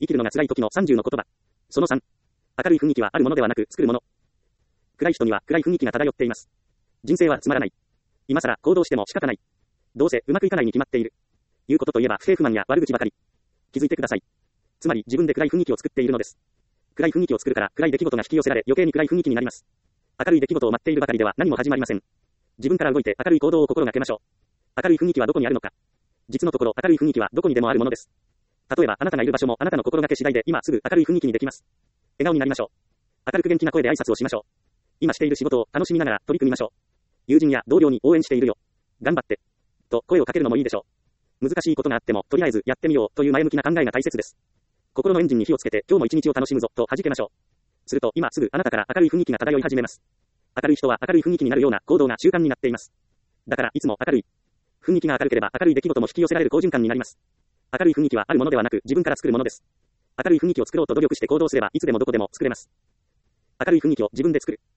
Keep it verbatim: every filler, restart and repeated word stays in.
生きるのが辛い時のさんじゅうの言葉。そのさん。明るい雰囲気はあるものではなく作るもの。暗い人には暗い雰囲気が漂っています。人生はつまらない。今更行動しても仕方ない。どうせうまくいかないに決まっている。言うことといえば不平不満や悪口ばかり。気づいてください。つまり自分で暗い雰囲気を作っているのです。暗い雰囲気を作るから暗い出来事が引き寄せられ余計に暗い雰囲気になります。明るい出来事を待っているばかりでは何も始まりません。自分から動いて明るい行動を心がけましょう。明るい雰囲気はどこにあるのか。実のところ明るい雰囲気はどこにでもあるものです。例えばあなたがいる場所もあなたの心がけ次第で今すぐ明るい雰囲気にできます。笑顔になりましょう。明るく元気な声で挨拶をしましょう。今している仕事を楽しみながら取り組みましょう。友人や同僚に応援しているよ。頑張って。と声をかけるのもいいでしょう。難しいことがあってもとりあえずやってみようという前向きな考えが大切です。心のエンジンに火をつけて今日も一日を楽しむぞと弾けましょう。すると今すぐあなたから明るい雰囲気が漂い始めます。明るい人は明るい雰囲気になるような行動が習慣になっています。だからいつも明るい。雰囲気が明るければ明るい出来事も引き寄せられる好循環になります。明るい雰囲気はあるものではなく自分から作るものです。明るい雰囲気を作ろうと努力して行動すればいつでもどこでも作れます。明るい雰囲気を自分で作る。